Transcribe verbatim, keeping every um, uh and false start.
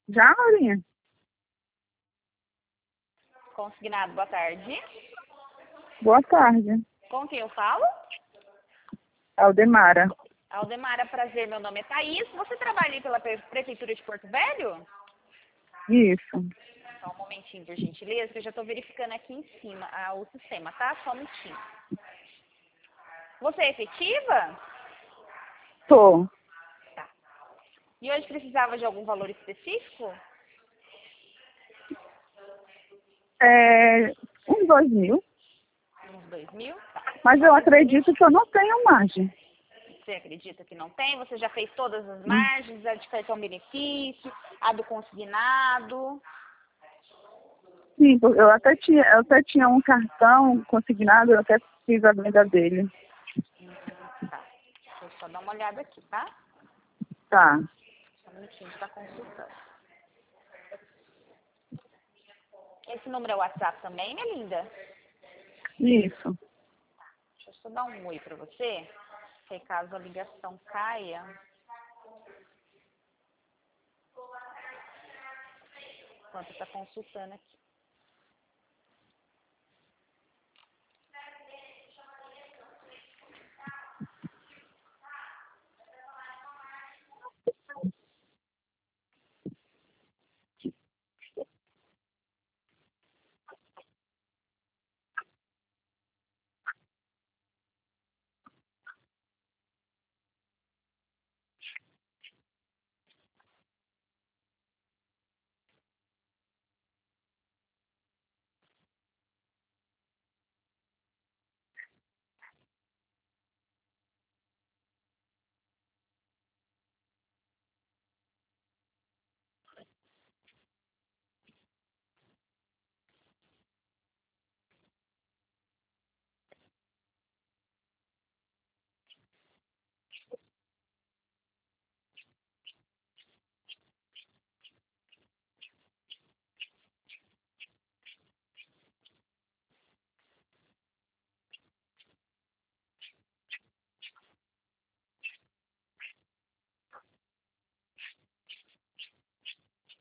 Já, Laurinha? Consignado, boa tarde. Boa tarde. Com quem eu falo? Aldemara. Aldemara, prazer, meu nome é Thaís. Você trabalha aí pela Pre- Prefeitura de Porto Velho? Isso. Só um momentinho, por gentileza, que eu já estou verificando aqui em cima ah, o sistema, tá? Só um minutinho. Você é efetiva? Tô. Tá. E hoje precisava de algum valor específico? É, uns dois mil. Uns dois mil? Tá. Mas Só eu mais um acredito minutinho. que eu não tenho margem. Você acredita que não tem? Você já fez todas as Hum. margens, a de cartão benefício, a do consignado? Sim, porque eu até tinha, eu até tinha um cartão consignado, eu até fiz a venda dele. Tá. Deixa eu só dar uma olhada aqui, tá? Tá. Só um minutinho, está consultando. Esse número é o WhatsApp também, minha linda? Isso. Deixa eu só dar um oi pra você, que caso a ligação caia. Enquanto está consultando aqui.